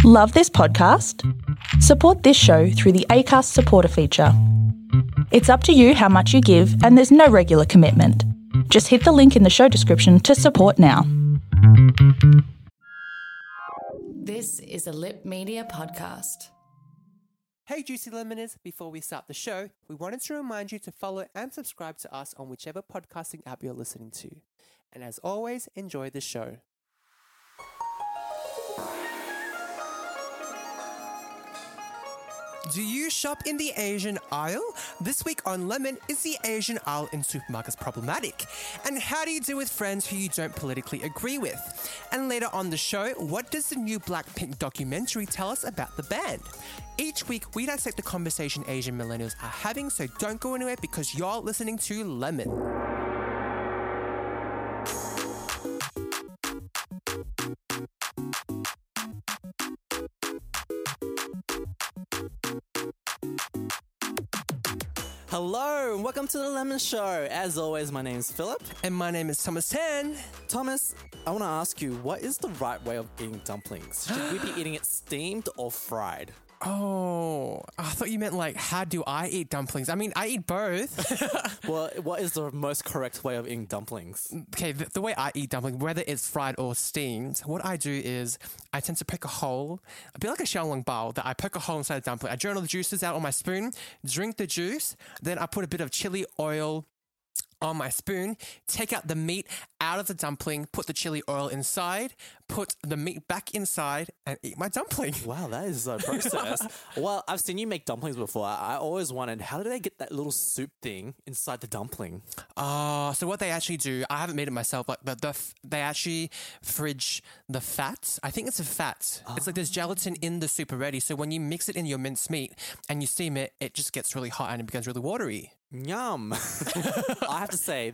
Love this podcast? Support this show through the Acast supporter feature. It's up to you how much you give, and there's no regular commitment. Just hit the link in the show description to support now. This is a Lip Media podcast. Hey Juicy Lemoners, before we start the show, we wanted to remind you to follow and subscribe to us on whichever podcasting app you're listening to. And as always, enjoy the show. Do you shop in the Asian aisle? This week on Lemon, is the Asian aisle in supermarkets problematic? And how do you deal with friends who you don't politically agree with? And later on the show, what does the new Blackpink documentary tell us about the band? Each week, we dissect the conversation Asian millennials are having, so don't go anywhere because you're listening to Lemon. Hello, and welcome to the Lemon Show. As always, my name is Philip. And my name is Thomas Tan. Thomas, I want to ask you, what is the right way of eating dumplings? Should we be eating it steamed or fried? Oh, I thought you meant like, how do I eat dumplings? I mean, I eat both. Well, what is the most correct way of eating dumplings? Okay, the way I eat dumplings, whether it's fried or steamed, what I do is I tend to poke a hole, a bit like a xiaolong bao, that I poke a hole inside the dumpling. I drain all the juices out on my spoon, drink the juice, then I put a bit of chili oil on my spoon, take out the meat out of the dumpling, put the chili oil inside, put the meat back inside, and eat my dumpling. Wow, that is a process. Well, I've seen you make dumplings before. I always wondered, how do they get that little soup thing inside the dumpling? So what they actually do, I haven't made it myself, but they actually fridge the fat. I think it's a fat. It's like there's gelatin in the soup already. So when you mix it in your minced meat and you steam it, it just gets really hot and it becomes really watery. Yum. I have to say,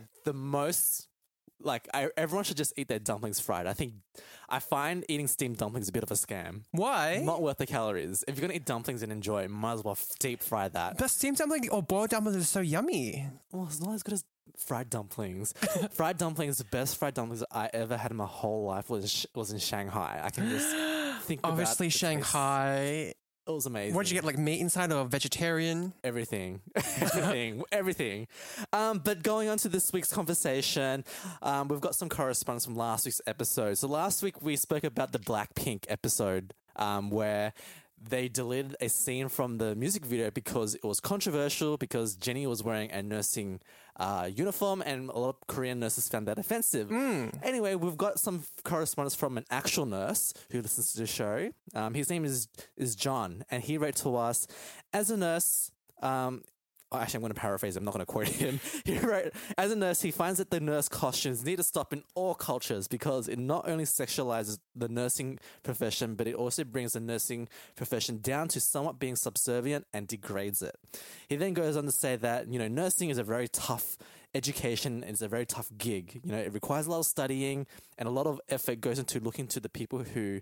everyone should just eat their dumplings fried. I find eating steamed dumplings a bit of a scam. Why? Not worth the calories. If you're going to eat dumplings and enjoy it, might as well deep fry that. But steamed dumpling or boiled dumplings are so yummy. Well, it's not as good as fried dumplings. Fried dumplings, the best fried dumplings I ever had in my whole life was in Shanghai. I can just think about Obviously, the taste. Shanghai. It was amazing. What did you get, like meat inside or vegetarian? Everything. Everything. But going on to this week's conversation, we've got some correspondence from last week's episode. So last week we spoke about the Blackpink episode where they deleted a scene from the music video because it was controversial, because Jennie was wearing a nursing uniform and a lot of Korean nurses found that offensive. Anyway, we've got some correspondence from an actual nurse who listens to the show. His name is John, and he wrote to us, as a nurse... Actually, I'm going to paraphrase. I'm not going to quote him. He wrote, as a nurse, he finds that the nurse costumes need to stop in all cultures because it not only sexualizes the nursing profession, but it also brings the nursing profession down to somewhat being subservient and degrades it. He then goes on to say that, nursing is a very tough education. It's a very tough gig. It requires a lot of studying and a lot of effort goes into looking to the people who,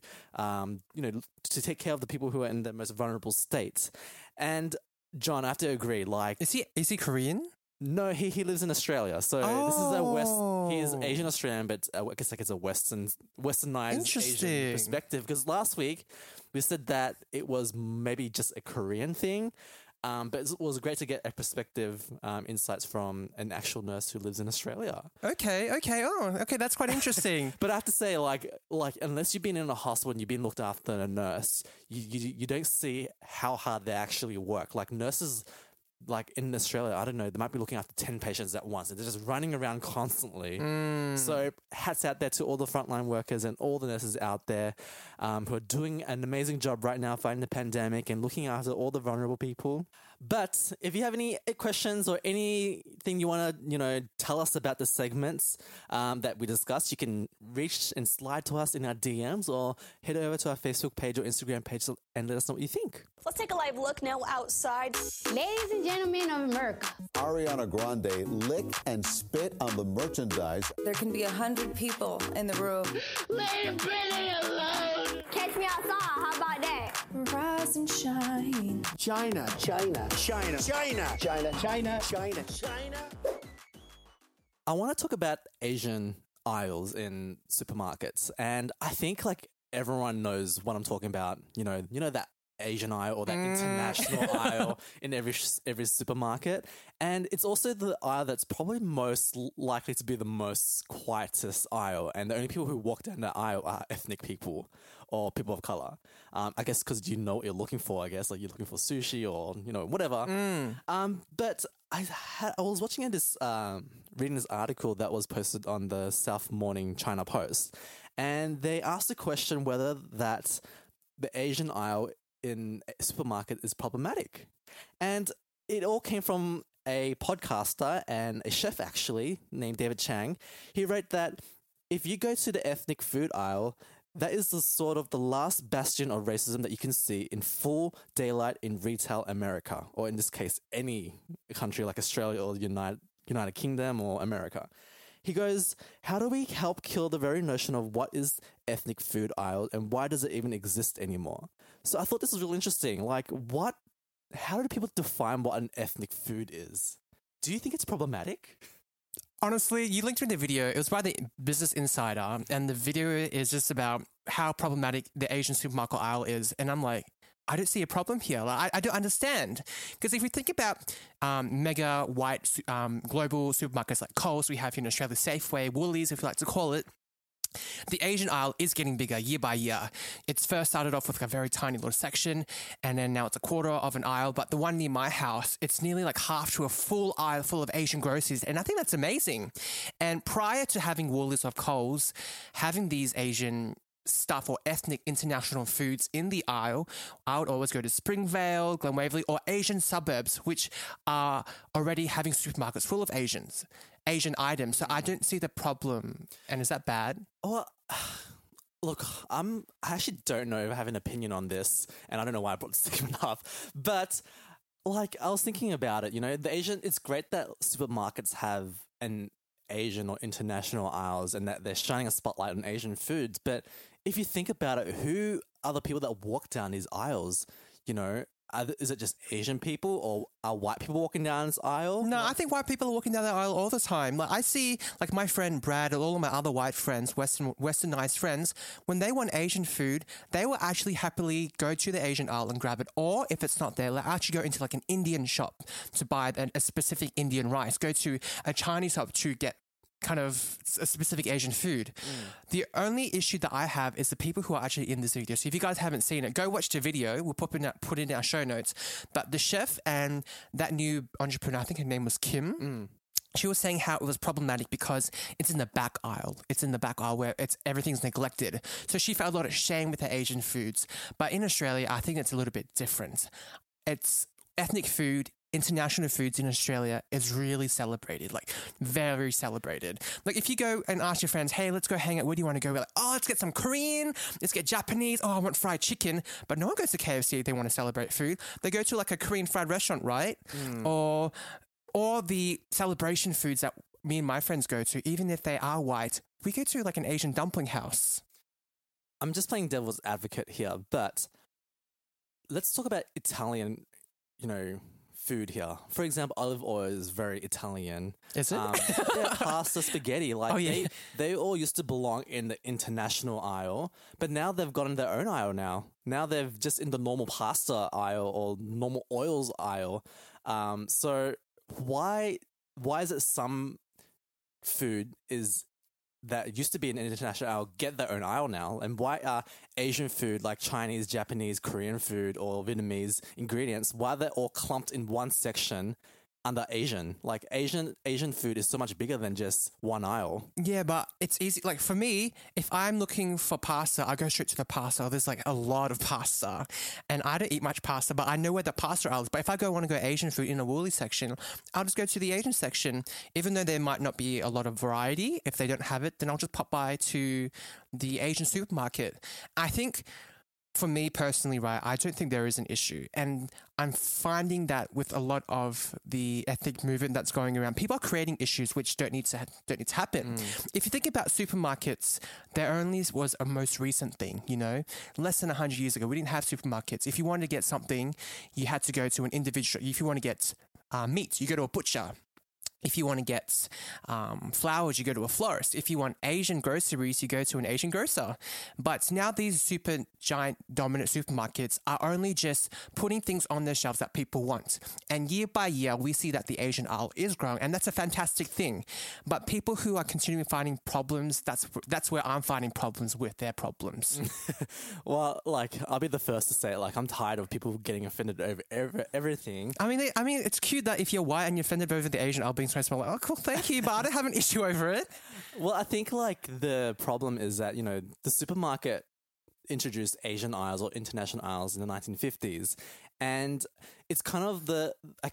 to take care of the people who are in the most vulnerable states. And John, I have to agree. Is he Korean? No, he lives in Australia. So this is he's Asian Australian, but I guess it's a westernized Asian perspective. Because last week we said that it was maybe just a Korean thing. But it was great to get a perspective, insights from an actual nurse who lives in Australia. Okay. Okay, that's quite interesting. But I have to say, like unless you've been in a hospital and you've been looked after a nurse, you don't see how hard they actually work. Like nurses, like in Australia, I don't know, they might be looking after 10 patients at once and they're just running around constantly. So hats out there to all the frontline workers and all the nurses out there who are doing an amazing job right now fighting the pandemic and looking after all the vulnerable people. But if you have any questions or anything you want to, tell us about the segments that we discussed, you can reach and slide to us in our DMs or head over to our Facebook page or Instagram page and let us know what you think. Let's take a live look now outside. Ladies and gentlemen of America. Ariana Grande licked and spit on the merchandise. There can be 100 people in the room. Leave Britney alone. Catch me outside. How about that? Rise and shine. China. I want to talk about Asian aisles in supermarkets, and I think everyone knows what I'm talking about. You know that Asian aisle or that international aisle in every supermarket. And it's also the aisle that's probably most likely to be the most quietest aisle. And the only people who walk down that aisle are ethnic people or people of color. I guess because you know what you're looking for, I guess. Like you're looking for sushi or, whatever. But I was watching reading this article that was posted on the South Morning China Post. And they asked the question whether that the Asian aisle in a supermarket is problematic. And it all came from a podcaster and a chef actually named David Chang. He wrote that if you go to the ethnic food aisle, that is the last bastion of racism that you can see in full daylight in retail America, or in this case, any country like Australia or United Kingdom or America. He goes, how do we help kill the very notion of what is ethnic food aisle and why does it even exist anymore? So I thought this was really interesting. Like, how do people define what an ethnic food is? Do you think it's problematic? Honestly, you linked me the video. It was by the Business Insider, and the video is just about how problematic the Asian supermarket aisle is. And I'm like, I don't see a problem here. Like, I don't understand. Because if we think about mega white global supermarkets like Coles, we have here in Australia, Safeway, Woolies, if you like to call it, the Asian aisle is getting bigger year by year. It's first started off with a very tiny little section, and then now it's a quarter of an aisle. But the one near my house, it's nearly like half to a full aisle full of Asian groceries, and I think that's amazing. And prior to having Woolies or Coles, having these Asian stuff or ethnic international foods in the aisle, I would always go to Springvale, Glen Waverley, or Asian suburbs, which are already having supermarkets full of Asian items. So I don't see the problem. And is that bad? Well, look, I actually don't know if I have an opinion on this, and I don't know why I brought this segment up, but like I was thinking about it, it's great that supermarkets have an Asian or international aisles and that they're shining a spotlight on Asian foods. But if you think about it, who are the people that walk down these aisles? Is it just Asian people or are white people walking down this aisle? No, I think white people are walking down the aisle all the time. Like I see, like my friend Brad and all of my other white friends, westernized friends, when they want Asian food, they will actually happily go to the Asian aisle and grab it. Or if it's not there, they'll actually go into like an Indian shop to buy a specific Indian rice. Go to a Chinese shop to get kind of a specific Asian food. The only issue that I have is the people who are actually in this video. So if you guys haven't seen it, go watch the video. We'll put it in our show notes. But the chef and that new entrepreneur, I think her name was Kim, she was saying how it was problematic because it's in the back aisle. It's in the back aisle where everything's neglected. So she felt a lot of shame with her Asian foods. But in Australia, I think it's a little bit different. It's ethnic food. International foods in Australia is really celebrated, like very celebrated. Like if you go and ask your friends, hey, let's go hang out, where do you want to go? We're like, oh, let's get some Korean, let's get Japanese, oh, I want fried chicken. But no one goes to KFC if they want to celebrate food. They go to like a Korean fried restaurant, right? Or the celebration foods that me and my friends go to, even if they are white, we go to like an Asian dumpling house. I'm just playing devil's advocate here, but let's talk about Italian, food here. For example, olive oil is very Italian. Is it? Pasta, spaghetti. They all used to belong in the international aisle, but now they've gotten their own aisle now. Now they're just in the normal pasta aisle or normal oils aisle. So why is it some food that used to be an international aisle get their own aisle now? And why are Asian food like Chinese, Japanese, Korean food or Vietnamese ingredients, why they're all clumped in one section under Asian? Like Asian food is so much bigger than just one aisle. Yeah, but it's easy. Like for me, if I'm looking for pasta, I go straight to the pasta. There's like a lot of pasta and I don't eat much pasta, but I know where the pasta aisle is. But if I want to go Asian food in a Woolies section, I'll just go to the Asian section. Even though there might not be a lot of variety, if they don't have it, then I'll just pop by to the Asian supermarket. I think for me personally, right, I don't think there is an issue. And I'm finding that with a lot of the ethnic movement that's going around, people are creating issues which don't need to happen. If you think about supermarkets, there only was a most recent thing, less than 100 years ago, we didn't have supermarkets. If you wanted to get something, you had to go to an individual. If you want to get meat, you go to a butcher. If you want to get flowers, you go to a florist. If you want Asian groceries, you go to an Asian grocer. But now these super giant dominant supermarkets are only just putting things on their shelves that people want. And year by year, we see that the Asian aisle is growing, and that's a fantastic thing. But people who are continuing finding problems, that's where I'm finding problems with their problems. Well, like, I'll be the first to say, like, I'm tired of people getting offended over everything. I mean, it's cute that if you're white and you're offended over the Asian aisle being so small, like, oh, cool, thank you, but I don't have an issue over it. Well, I think, like, the problem is that, the supermarket introduced Asian aisles or international aisles in the 1950s. And it's kind of the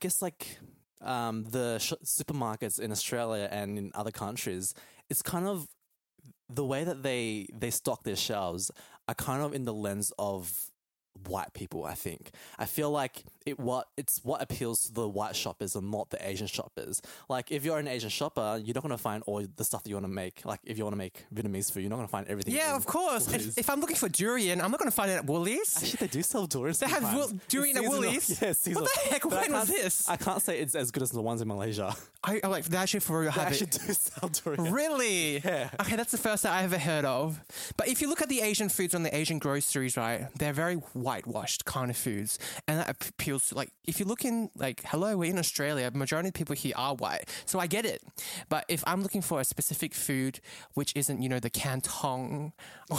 supermarkets in Australia and in other countries, it's kind of the way that they stock their shelves are kind of in the lens of white people, I think. I feel like it's what appeals to the white shoppers and not the Asian shoppers. Like, if you're an Asian shopper, you're not going to find all the stuff that you want to make. Like, if you want to make Vietnamese food, you're not going to find everything. Yeah, of course. If I'm looking for durian, I'm not going to find it at Woolies. Actually, they do sell durian. They have durian at Woolies? Yes. What the heck? When was this? I can't say it's as good as the ones in Malaysia. I like, they actually for real have They it. actually do sell durian. Really? Yeah. Okay, that's the first that I ever heard of. But if you look at the Asian foods on the Asian groceries, right, they're very whitewashed kind of foods. And that appeals to, like, if you look in, like, hello, we're in Australia, majority of people here are white. So I get it. But if I'm looking for a specific food, which isn't, the Canton or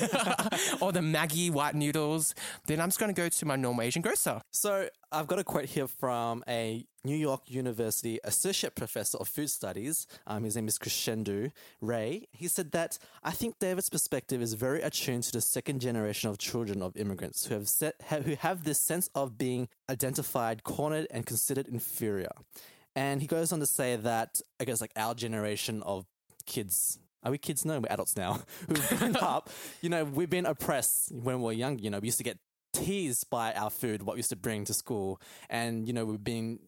or the Maggi white noodles, then I'm just going to go to my normal Asian grocer. So I've got a quote here from a New York University Associate Professor of Food Studies. His name is Krishendu Ray. He said that, I think David's perspective is very attuned to the second generation of children of immigrants who have this sense of being identified, cornered, and considered inferior. And he goes on to say that, I guess, like, our generation of kids... Are we kids? No, we're adults now. Who've grown up, we've been oppressed when we were young. We used to get teased by our food, what we used to bring to school. And, we've been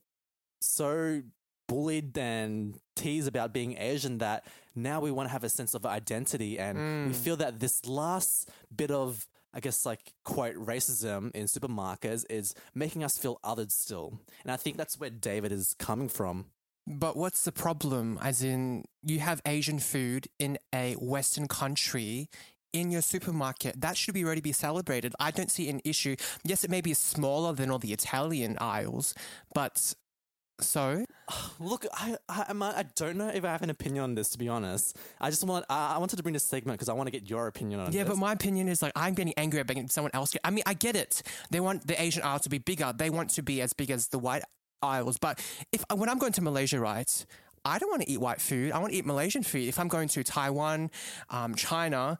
so bullied and teased about being Asian that now we want to have a sense of identity. And we feel that this last bit of, I guess, like, quote, racism in supermarkets is making us feel othered still. And I think that's where David is coming from. But what's the problem? As in, you have Asian food in a Western country in your supermarket. That should be ready to be celebrated. I don't see an issue. Yes, it may be smaller than all the Italian aisles, but so... Look, I don't know if I have an opinion on this, to be honest. I wanted to bring this segment because I want to get your opinion on this. Yeah, but my opinion is, like, I'm getting angry about someone else. I mean, I get it. They want the Asian aisle to be bigger. They want to be as big as the white aisles. But when I'm going to Malaysia, right, I don't want to eat white food. I want to eat Malaysian food. If I'm going to Taiwan, China,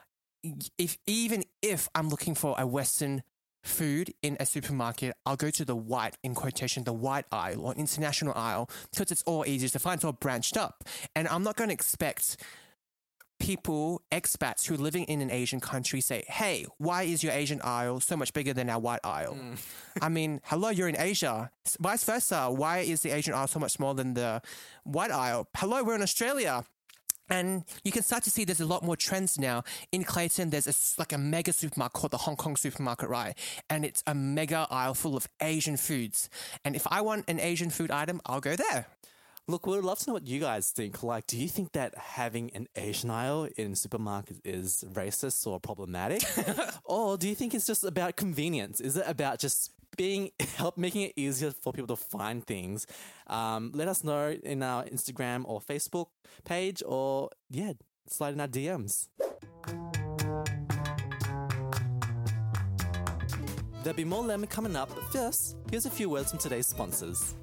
even if I'm looking for a Western food in a supermarket, I'll go to the white, in quotation, the white aisle or international aisle, because it's all easier to find. It's all branched up. And I'm not going to expect people, expats who are living in an Asian country say, hey, why is your Asian aisle so much bigger than our white aisle? I mean, hello, you're in Asia. Vice versa. Why is the Asian aisle so much smaller than the white aisle? Hello, we're in Australia. And you can start to see there's a lot more trends now. In Clayton, there's a mega supermarket called the Hong Kong supermarket, right? And it's a mega aisle full of Asian foods. And if I want an Asian food item, I'll go there. Look, we'd love to know what you guys think. Like, do you think that having an Asian aisle in supermarkets is racist or problematic? Or do you think it's just about convenience? Is it about just making it easier for people to find things? Let us know in our Instagram or Facebook page, or slide in our DMs. There'll be more Lemon coming up, but first, here's a few words from today's sponsors.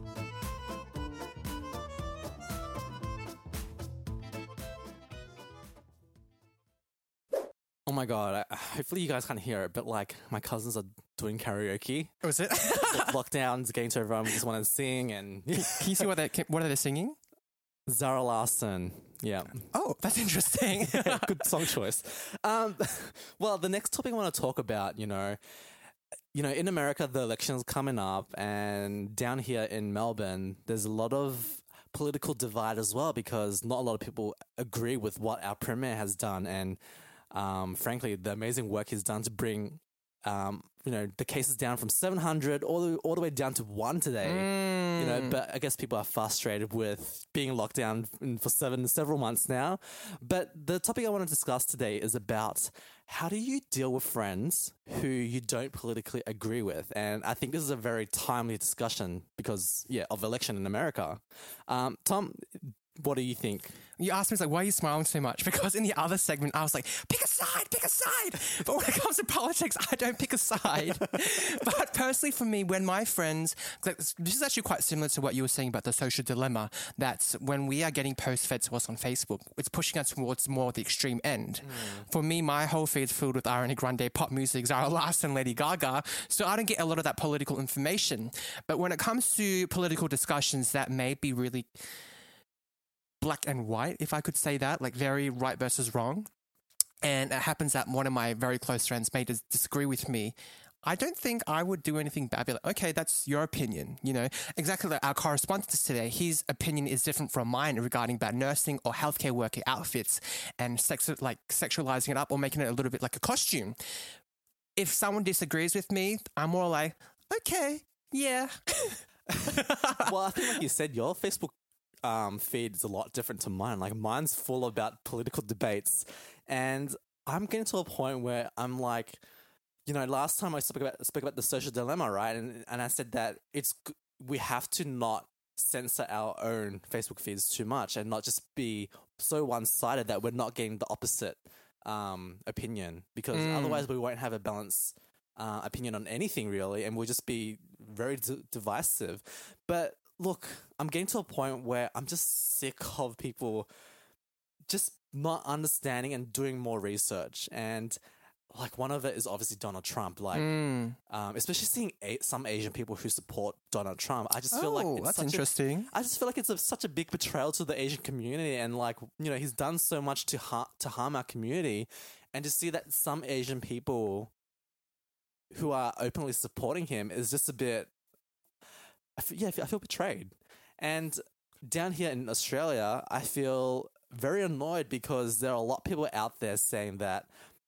Oh my god, hopefully you guys can't hear it, but like my cousins are doing karaoke. Was it? Lockdown's getting to everyone, we just want to sing and... Can you see what are they singing? Zara Larsson, yeah. Oh, that's interesting. Good song choice. Well, the next topic I want to talk about, in America, the election's coming up, and down here in Melbourne, there's a lot of political divide as well, because not a lot of people agree with what our Premier has done, and frankly, the amazing work he's done to bring the cases down from 700 all the way down to 1 today. But I guess people are frustrated with being locked down for several months now. But the topic I want to discuss today is about how do you deal with friends who you don't politically agree with? And I think this is a very timely discussion because, of election in America. Tom, what do you think? You asked me, it's like, why are you smiling so much? Because in the other segment, I was like, pick a side. But when it comes to politics, I don't pick a side. But personally for me, when my friends, this is actually quite similar to what you were saying about the social dilemma, that when we are getting posts fed to us on Facebook, it's pushing us towards more the extreme end. For me, my whole feed's filled with Ariana Grande, pop music, Zara Larsson, Lady Gaga, so I don't get a lot of that political information. But when it comes to political discussions that may be really black and white, if I could say that, like very right versus wrong. And it happens that one of my very close friends may disagree with me. I don't think I would do anything bad. I'd be like, okay, that's your opinion. Exactly like our correspondent today, his opinion is different from mine regarding about nursing or healthcare worker outfits and sexualizing it up or making it a little bit like a costume. If someone disagrees with me, I'm more like, okay, yeah. Well, I think like you said, your Facebook feed is a lot different to mine. Like mine's full about political debates, and I'm getting to a point where I'm like, last time I spoke about the social dilemma, right? And I said that we have to not censor our own Facebook feeds too much and not just be so one-sided that we're not getting the opposite opinion, because otherwise we won't have a balanced opinion on anything really, and we'll just be very divisive. But look, I'm getting to a point where I'm just sick of people just not understanding and doing more research. And like one of it is obviously Donald Trump. Like, especially seeing some Asian people who support Donald Trump, I just feel like it's interesting. I just feel like it's such a big betrayal to the Asian community, and like he's done so much to harm our community, and to see that some Asian people who are openly supporting him is just a bit. I feel betrayed. And down here in Australia, I feel very annoyed because there are a lot of people out there saying that,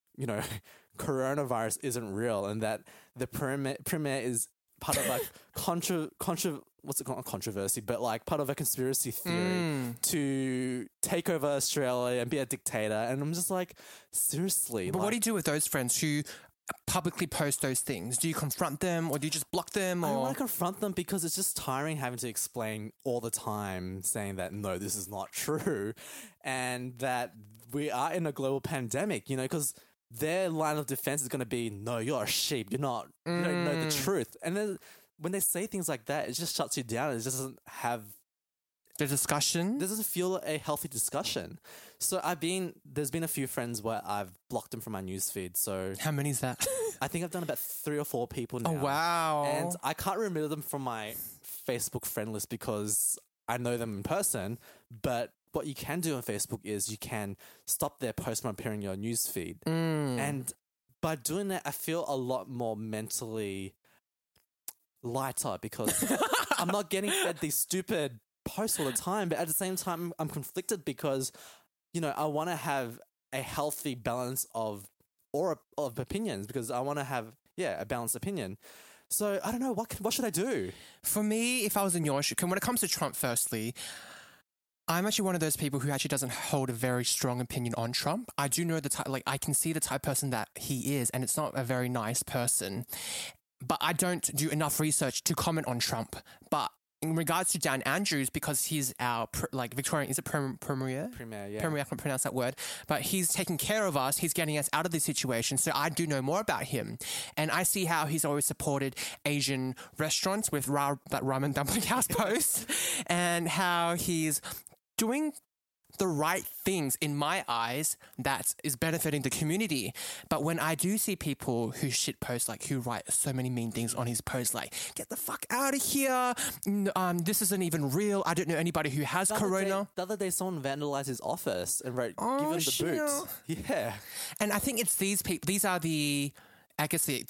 coronavirus isn't real and that the premier is part of like what's it called? Controversy, but like part of a conspiracy theory to take over Australia and be a dictator. And I'm just like, seriously. But what do you do with those friends who publicly post those things? Do you confront them or do you just block them? I don't want to confront them because it's just tiring having to explain all the time, saying that no, this is not true, and that we are in a global pandemic, because their line of defense is going to be, no, you're a sheep, you don't know the truth. And then when they say things like that, it just shuts you down. It just doesn't have the discussion. This doesn't feel a healthy discussion. So there's been a few friends where I've blocked them from my newsfeed. So how many is that? I think I've done about 3 or 4 people now. Oh, wow. And I can't remove them from my Facebook friend list because I know them in person. But what you can do on Facebook is you can stop their post from appearing in your newsfeed. And by doing that, I feel a lot more mentally lighter because I'm not getting fed these stupid posts all the time. But at the same time, I'm conflicted because I want to have a healthy balance of opinions because I want to have, a balanced opinion. So I don't know, what should I do? For me, if I was in your shoes, when it comes to Trump, firstly, I'm actually one of those people who actually doesn't hold a very strong opinion on Trump. I do know the type, I can see the type of person that he is, and it's not a very nice person. But I don't do enough research to comment on Trump. But in regards to Dan Andrews, because he's our Victorian, is it Premier? Premier, yeah. Premier, I can't pronounce that word. But he's taking care of us. He's getting us out of this situation. So I do know more about him. And I see how he's always supported Asian restaurants with that ramen dumpling house post, and how he's doing the right things in my eyes that is benefiting the community. But when I do see people who shitpost, who write so many mean things on his post, get the fuck out of here, this isn't even real, I don't know anybody who has corona. The other day someone vandalized his office and wrote, give him the boots. Yeah. And I think it's these people, these are I guess the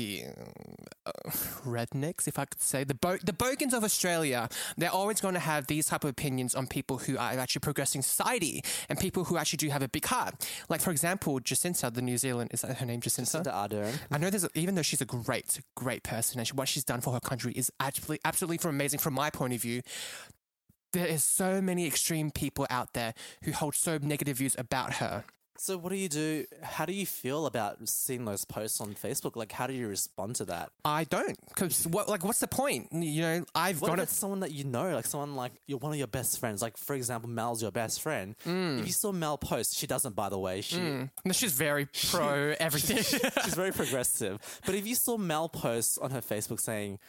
rednecks, if I could say, the bogans of Australia, they're always going to have these type of opinions on people who are actually progressing society and people who actually do have a big heart. Like, for example, Jacinta, the New Zealand, is that her name, Jacinta? Jacinta Ardern. I know even though she's a great person and what she's done for her country is absolutely amazing from my point of view, there is so many extreme people out there who hold so negative views about her. So what do you do? How do you feel about seeing those posts on Facebook? Like, how do you respond to that? I don't, because what's the point? You know, What if it's someone that you know, like someone like you're one of your best friends? Like, for example, Mel's your best friend. If you saw Mel post, she doesn't, by the way. No, she's very pro everything. She's very progressive. But if you saw Mel post on her Facebook saying,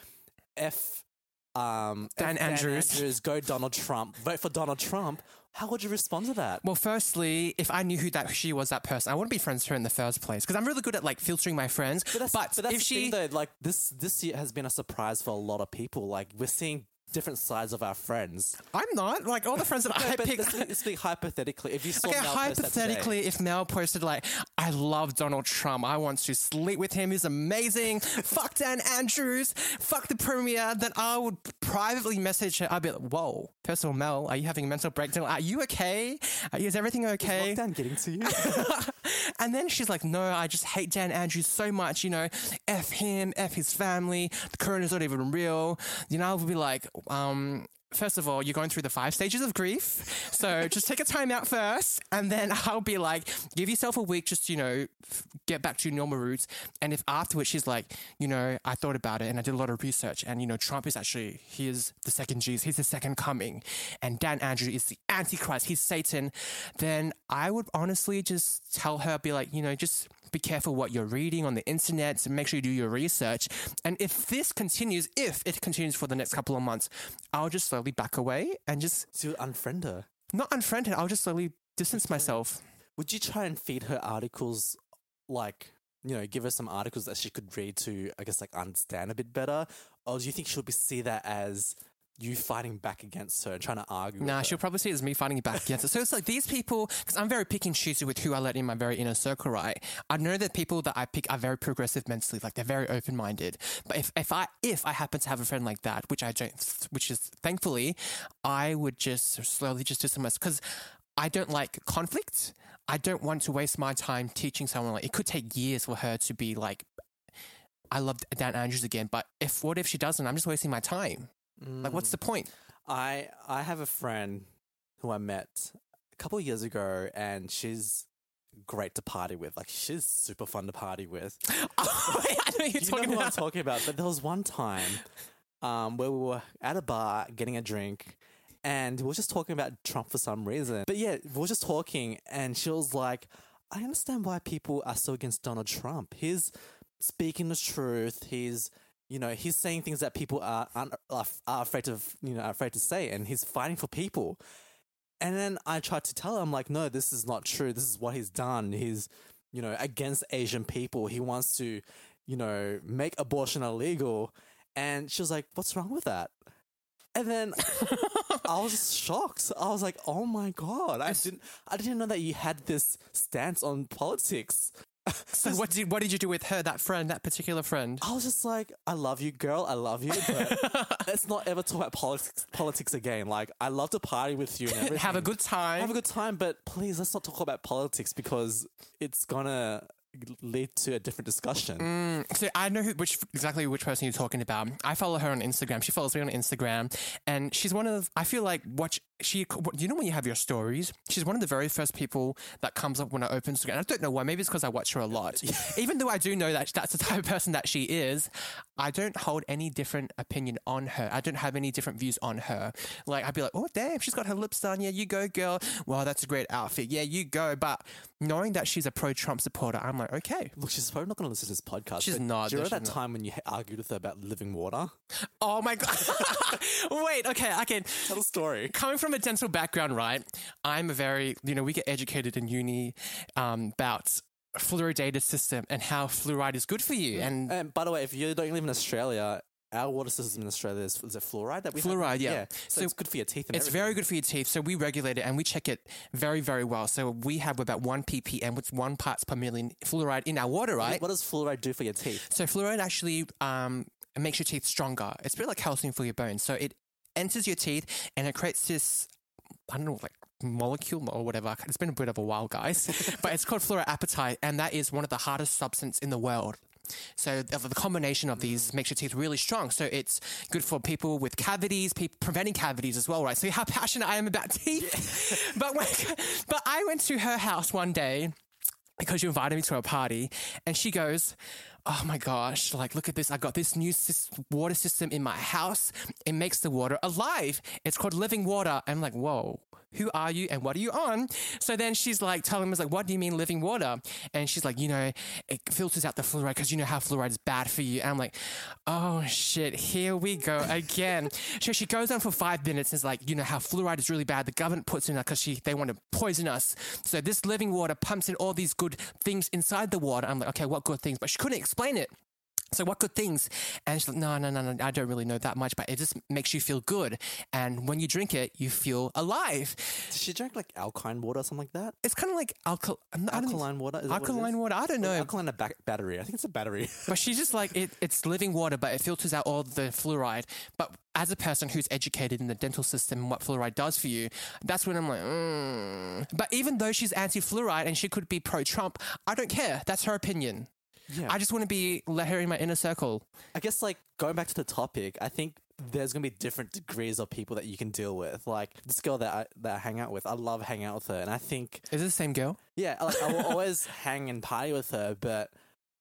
Dan Andrews, go Donald Trump, vote for Donald Trump, how would you respond to that? Well, firstly, if I knew who she was, that person, I wouldn't be friends with her in the first place because I'm really good at like filtering my friends. But that's if the thing, though, like this year has been a surprise for a lot of people. Like, we're seeing different sides of our friends. I'm not. Like, all the friends that I pick... Let's speak hypothetically. If you saw Mel hypothetically, if Mel posted like, I love Donald Trump, I want to sleep with him, he's amazing, fuck Dan Andrews, fuck the premier, then I would privately message her. I'd be like, whoa, first of all, Mel, are you having a mental breakdown? Are you okay? Is everything okay? Is lockdown getting to you? And then she's like, no, I just hate Dan Andrews so much, you know, F him, F his family, the corona's not even real. You know, I would be like, first of all, you're going through the 5 stages of grief. So just take a time out first. And then I'll be like, give yourself a week just, you know, get back to your normal roots. And if afterwards she's like, you know, I thought about it and I did a lot of research and, you know, Trump is actually, he is the second Jesus. He's the second coming. And Dan Andrews is the Antichrist. He's Satan. Then I would honestly just tell her, be like, you know, just be careful what you're reading on the internet and make sure you do your research. And if it continues for the next couple of months, I'll just slowly back away and just... So unfriend her? Not unfriend her, I'll just slowly distance myself. Would you try and feed her articles, like, you know, give her some articles that she could read to, I guess, like, understand a bit better? Or do you think she'll see that as you fighting back against her and trying to argue with her? She'll probably see it as me fighting back against her. So it's like these people, because I'm very picky and choosy with who I let in my very inner circle, right? I know that people that I pick are very progressive mentally, like they're very open-minded. But if I happen to have a friend like that, which I don't, which is thankfully, I would just slowly just distance myself because I don't like conflict. I don't want to waste my time teaching someone. Like, it could take years for her to be like, I love Dan Andrews again, but what if she doesn't? I'm just wasting my time. Like, what's the point? I have a friend who I met a couple of years ago, and she's great to party with. Like, she's super fun to party with. Oh, I know you know who I'm talking about. But there was one time where we were at a bar getting a drink, and we were just talking about Trump for some reason. But yeah, we were just talking, and she was like, I understand why people are so against Donald Trump. He's speaking the truth. He's saying things that people are afraid to say, and he's fighting for people. And then I tried to tell her, I'm like, no, this is not true. This is what he's done. He's, you know, against Asian people. He wants to, you know, make abortion illegal. And she was like, what's wrong with that? And then I was shocked. I was like, oh my God, I didn't know that you had this stance on politics. So what did you do with her, that particular friend? I was just like, I love you, girl. I love you, but let's not ever talk about politics again. Like, I love to party with you and everything. Have a good time, but please, let's not talk about politics because it's gonna lead to a different discussion. So I know exactly which person you're talking about. I follow her on Instagram. She follows me on Instagram, and she's one of, I feel like, you know when you have your stories, she's one of the very first people that comes up when I open Instagram. I don't know why. Maybe it's because I watch her a lot. Even though I do know that that's the type of person that she is, I don't hold any different opinion on her. I don't have any different views on her. Like, I'd be like, oh, damn, she's got her lips done. Yeah, you go, girl. Well, that's a great outfit. Yeah, you go. But knowing that she's a pro-Trump supporter, I'm like, okay. Look, she's probably not going to listen to this podcast. She's not. Do you remember that time when you argued with her about living water? Oh, my God. Wait, okay, I can tell a story. Coming from a dental background, right? I'm a very, we get educated in uni about fluoridated system and how fluoride is good for you. And by the way, if you don't live in Australia, our water system in Australia is it fluoride that we have? Fluoride, yeah. So it's good for your teeth and It's everything. very good for your teeth. So we regulate it and we check it very, very well. So we have about 1 ppm, with 1 parts per million fluoride in our water, right? What does fluoride do for your teeth? So fluoride actually makes your teeth stronger. It's a bit like calcium for your bones. So it enters your teeth and it creates this, I don't know, like molecule or whatever. It's been a bit of a while, guys. But it's called fluoroapatite, and that is one of the hardest substances in the world. So the combination of these makes your teeth really strong. So it's good for people with cavities, preventing cavities as well, right? So how passionate I am about teeth. But I went to her house one day because you invited me to a party, and she goes, oh my gosh, like, look at this. I got this new water system in my house. It makes the water alive. It's called Living Water. I'm like, whoa, who are you and what are you on? So then she's like telling me, like, what do you mean living water? And she's like, it filters out the fluoride because you know how fluoride is bad for you. And I'm like, oh shit, here we go again. So she goes on for 5 minutes and is like, you know how fluoride is really bad. The government puts it in because they want to poison us. So this living water pumps in all these good things inside the water. I'm like, okay, what good things? But she couldn't explain it. So what good things? And she's like, no, I don't really know that much, but it just makes you feel good. And when you drink it, you feel alive. Does she drink like alkaline water or something like that? It's kind of like Alkaline water? Is that what it alkaline is? water? I don't know. Alkaline battery. I think it's a battery. But she's just like, it's living water, but it filters out all the fluoride. But as a person who's educated in the dental system and what fluoride does for you, that's when I'm like, But even though she's anti-fluoride and she could be pro-Trump, I don't care. That's her opinion. Yeah. I just want to let her in my inner circle. I guess, like, going back to the topic, I think there's going to be different degrees of people that you can deal with. Like, this girl that I hang out with, I love hanging out with her. And I think... Is it the same girl? Yeah, like, I will always hang and party with her, but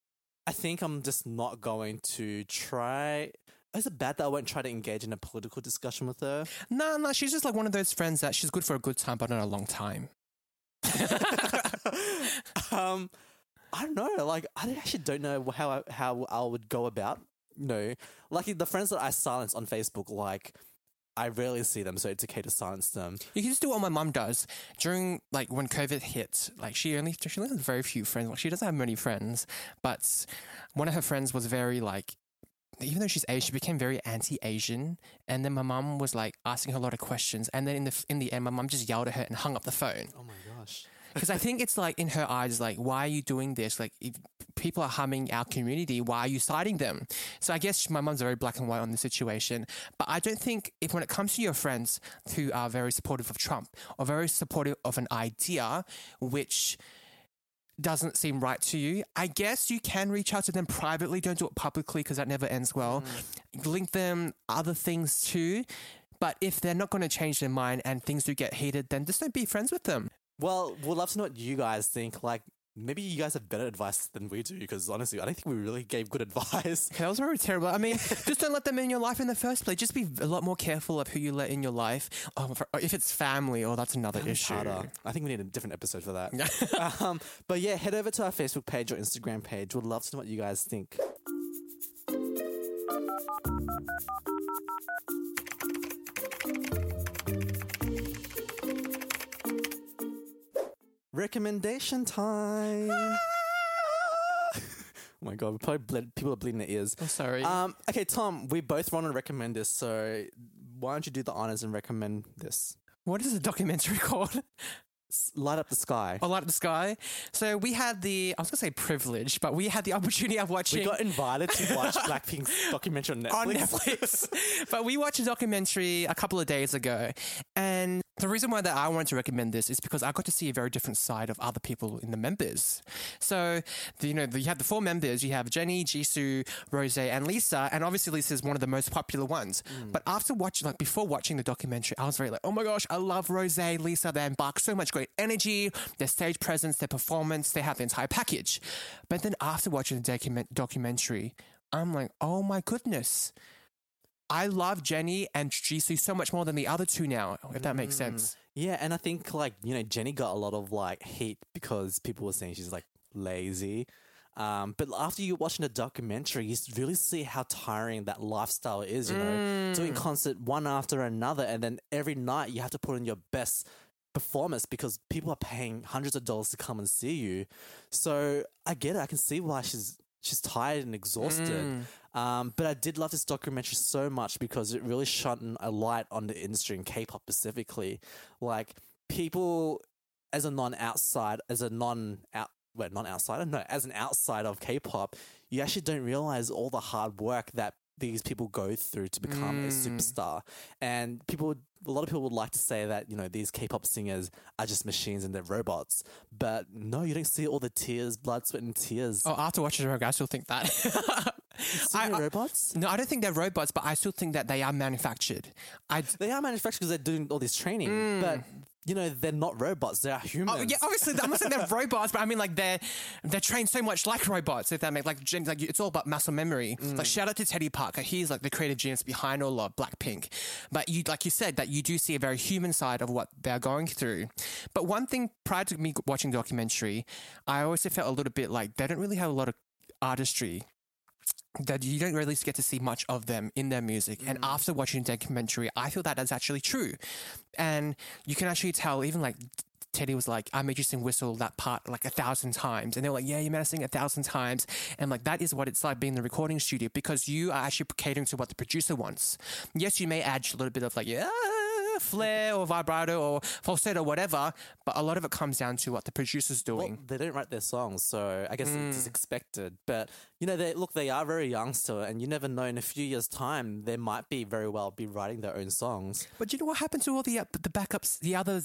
I think I'm just not going to try... Is it bad that I won't try to engage in a political discussion with her? No, she's just like one of those friends that she's good for a good time, but not a long time. I don't know. Like, I actually don't know how I would go about, like the friends that I silence on Facebook, like, I rarely see them, so it's okay to silence them. You can just do what my mum does. During, like, when COVID hit, like, she only has very few friends. Well, she doesn't have many friends, but one of her friends was very, like, even though she's Asian, she became very anti-Asian. And then my mum was, like, asking her a lot of questions. And then in the end, my mum just yelled at her and hung up the phone. Oh, my gosh. Because I think it's like in her eyes, like, why are you doing this? Like, if people are harming our community, why are you citing them? So I guess my mum's very black and white on the situation. But I don't think when it comes to your friends who are very supportive of Trump or very supportive of an idea which doesn't seem right to you, I guess you can reach out to them privately. Don't do it publicly because that never ends well. Link them other things too. But if they're not going to change their mind and things do get heated, then just don't be friends with them. Well, we'd love to know what you guys think. Like, maybe you guys have better advice than we do, because honestly, I don't think we really gave good advice. Okay, that was very terrible. I mean, just don't let them in your life in the first place. Just be a lot more careful of who you let in your life. If it's family, that's another issue. Harder. I think we need a different episode for that. But yeah, head over to our Facebook page or Instagram page. We'd love to know what you guys think. Recommendation time. Oh my god, people are bleeding their ears. I'm sorry. Okay, Tom, we both want to recommend this, so why don't you do the honors and recommend this? What is the documentary called? Light Up the Sky. Oh, Light Up the Sky. So we had I was going to say privilege, but we had the opportunity of watching... We got invited to watch Blackpink's documentary on Netflix. On Netflix. But we watched a documentary a couple of days ago. And the reason why that I wanted to recommend this is because I got to see a very different side of other people in the members. So, you have the 4 members. You have Jennie, Jisoo, Rose, and Lisa. And obviously Lisa is one of the most popular ones. But before watching the documentary, I was very like, oh my gosh, I love Rose, Lisa. They embark so much great energy, their stage presence, their performance. They have the entire package. But then after watching the documentary, I'm like, oh my goodness. I love Jennie and Jisoo so much more than the other 2 now, if that makes sense. Yeah, and I think, Jennie got a lot of, heat because people were saying she's, lazy. But after you watching the documentary, you really see how tiring that lifestyle is, doing concert one after another, and then every night you have to put in your best performance because people are paying hundreds of dollars to come and see you. So I get it. I can see why she's tired and exhausted. But I did love this documentary so much because it really shone a light on the industry in K-pop specifically. Like people as an outsider of K-pop, you actually don't realize all the hard work that these people go through to become a superstar. And a lot of people would like to say that, you know, these K-pop singers are just machines and they're robots. But no, you don't see all the tears, blood, sweat and tears. Oh, after watching the I still think that. They're robots? No, I don't think they're robots, but I still think that they are manufactured. They are manufactured because they're doing all this training. But, you know, they're not robots. They are humans. Oh, yeah, obviously, I'm not saying they're robots, but I mean, like, they're trained so much like robots, if that makes, like, it's all about muscle memory. Like, shout out to Teddy Parker. He's, like, the creative genius behind all of Blackpink. But like you said, that you do see a very human side of what they're going through. But one thing, prior to me watching the documentary, I always felt a little bit like they don't really have a lot of artistry, that you don't really get to see much of them in their music. And after watching the documentary, I feel that that's actually true. And you can actually tell, even like Teddy was like, I made you sing Whistle, that part, like 1,000 times. And they were like, yeah, you made us sing 1,000 times. And like, that is what it's like being in the recording studio, because you are actually catering to what the producer wants. Yes, you may add a little bit of like, flair or vibrato or falsetto or whatever, but a lot of it comes down to what the producer's doing. Well, they don't write their songs, so I guess it's expected. But, you know, they are very young still, and you never know, in a few years' time, they might be very well be writing their own songs. But you know what happened to all the backups, the other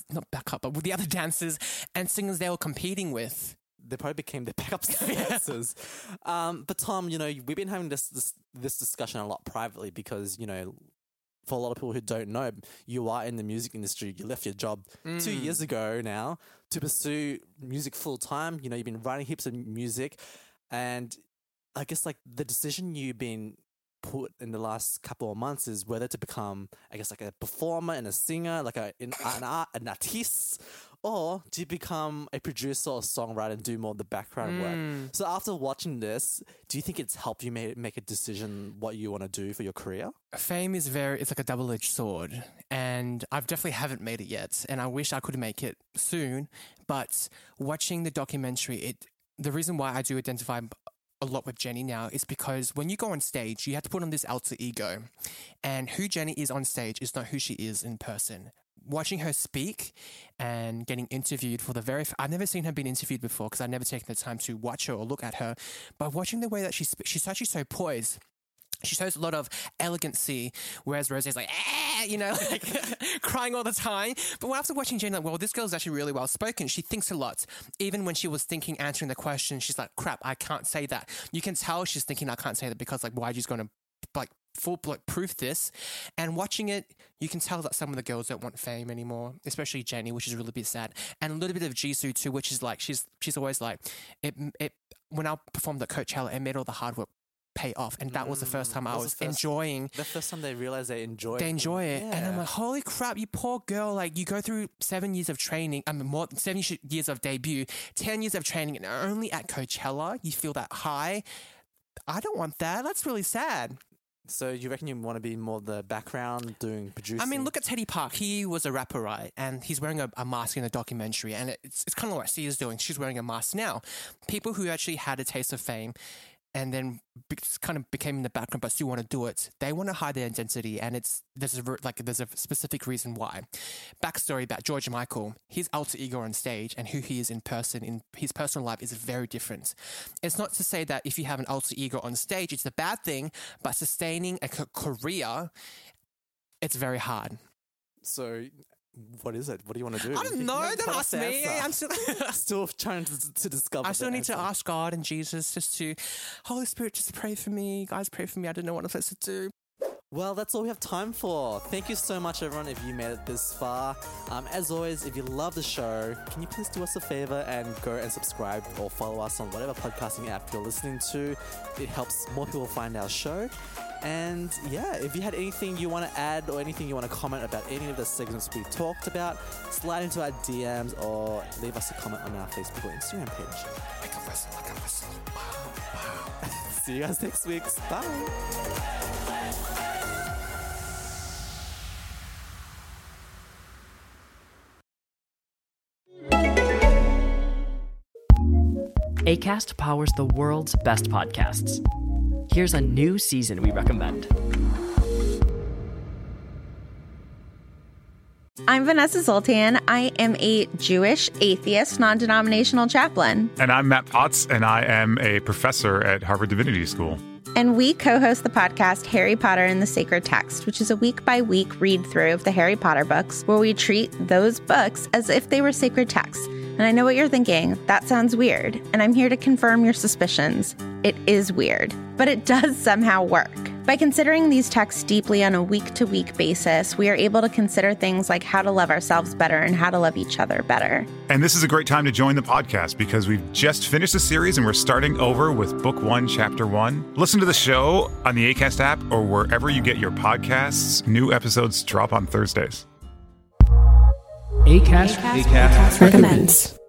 dancers and singers they were competing with? They probably became the backup dancers. But Tom, you know, we've been having this discussion a lot privately because, you know, for a lot of people who don't know, you are in the music industry. You left your job 2 years ago now to pursue music full time. You know, you've been writing heaps of music, and I guess like the decision you've been put in the last couple of months is whether to become, I guess, like a performer and a singer, like an artiste, or do you become a producer or songwriter and do more of the background work? So after watching this, do you think it's helped you make a decision what you want to do for your career? Fame is it's like a double-edged sword, and I definitely haven't made it yet, and I wish I could make it soon. But watching the documentary, the reason why I do identify a lot with Jennie now is because when you go on stage, you have to put on this alter ego, and who Jennie is on stage is not who she is in person. Watching her speak and getting interviewed for I've never seen her being interviewed before because I've never taken the time to watch her or look at her, but watching the way that she speaks, she's actually so poised. She shows a lot of elegancy, whereas Rosé's like, you know, like crying all the time. But after watching Jennie, like, well, this girl's actually really well spoken. She thinks a lot. Even when she was answering the question, she's like, crap, I can't say that. You can tell she's thinking, I can't say that because like, YG's going to like full proof this. And watching it, you can tell that some of the girls don't want fame anymore, especially Jennie, which is really a bit sad. And a little bit of Jisoo too, which is like, she's always like, when I performed at Coachella, it made all the hard work pay off, and that was the first time I was enjoying. The first time they realized they enjoy it, yeah. And I'm like, holy crap, you poor girl! Like, you go through 7 years of training, 7 years of debut, 10 years of training, and only at Coachella you feel that high. I don't want that. That's really sad. So you reckon you want to be more the background doing producing? I mean, look at Teddy Park. He was a rapper, right? And he's wearing a mask in the documentary, and it's kind of like what Sia's doing. She's wearing a mask now. People who actually had a taste of fame and then kind of became in the background but still want to do it, they want to hide their identity, and there's a specific reason why. Backstory about George Michael, his alter ego on stage and who he is in person, in his personal life, is very different. It's not to say that if you have an alter ego on stage, it's a bad thing, but sustaining a career, it's very hard. So what is it? What do you want to do? I don't know. Don't ask me. I'm still trying to discover. I still need to ask God and Jesus just to, Holy Spirit, just pray for me. Guys, pray for me. I don't know what I'm supposed to do. Well, that's all we have time for. Thank you so much, everyone, if you made it this far. As always, if you love the show, can you please do us a favor and go and subscribe or follow us on whatever podcasting app you're listening to. It helps more people find our show. And yeah, if you had anything you want to add or anything you want to comment about any of the segments we talked about, slide into our DMs or leave us a comment on our Facebook or Instagram page. Like a whistle. Wow. See you guys next week. Bye. Acast powers the world's best podcasts. here's a new season we recommend. I'm Vanessa Zoltan. I am a Jewish atheist non-denominational chaplain. And I'm Matt Potts, and I am a professor at Harvard Divinity School. And we co-host the podcast Harry Potter and the Sacred Text, which is a week-by-week read-through of the Harry Potter books, where we treat those books as if they were sacred texts. And I know what you're thinking. That sounds weird. And I'm here to confirm your suspicions. It is weird, but it does somehow work. By considering these texts deeply on a week-to-week basis, we are able to consider things like how to love ourselves better and how to love each other better. And this is a great time to join the podcast because we've just finished the series and we're starting over with Book 1, Chapter 1. Listen to the show on the Acast app or wherever you get your podcasts. New episodes drop on Thursdays. Acast recommends.